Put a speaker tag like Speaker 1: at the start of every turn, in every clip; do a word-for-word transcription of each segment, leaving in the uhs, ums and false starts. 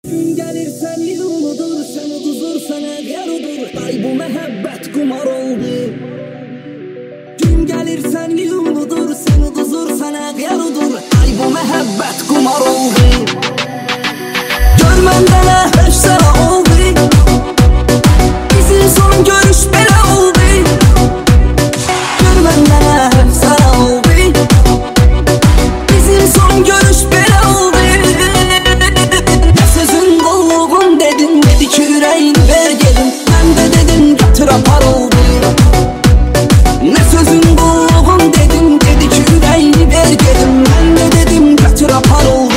Speaker 1: Gün gelir sen yılmıdır, sen uduzur, sana yarıdır. Ay bu mehabbet kumar oldu. Gün gelir sen yılmıdır, sen uduzur, sana yarıdır. Ay bu mehabbet kumar oldu. Görmende ne hep sana oldu. Bizim son görüş bela oldu. Görmende ne hep sana oldu. Bizim son görüş bela oldu. Sözün qulluğun dedin, dedi ki ürəyini ver gelin. Mən də dedim götür apar oldu. Ne sözün qulluğun dedin, dedi ki ürəyini ver gelin. Mən də dedim götür apar oldu.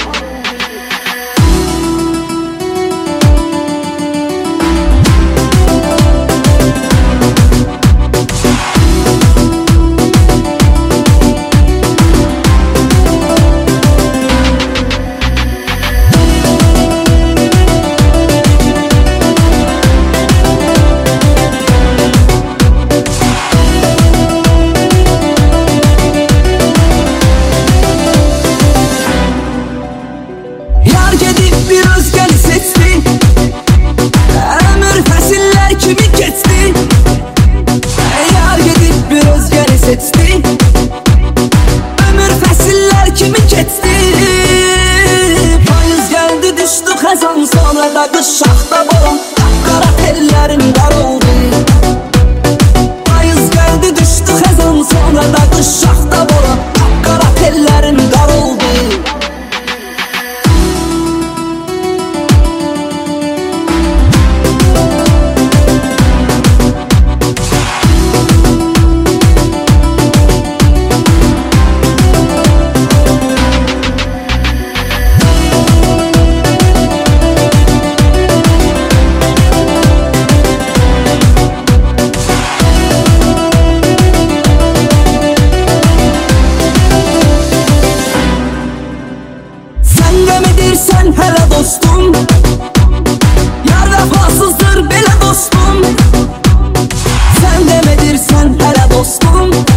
Speaker 1: Bir özgəni seçdi, ömür fəsillər kimi keçdi. Yar gedib bir özgəni seçdi, ömür fəsillər kimi keçdi. Payız gəldi düşdü xəzan, sonra da qış şaxta boran, qara tellərim qar oldu. Payız gəldi düşdü xəzan, sonra da qış şaxta boran, qara tellərim qar oldu. Sen hele dostum, yar vefasızdır bele dostum. Sen demedirsen hele dostum.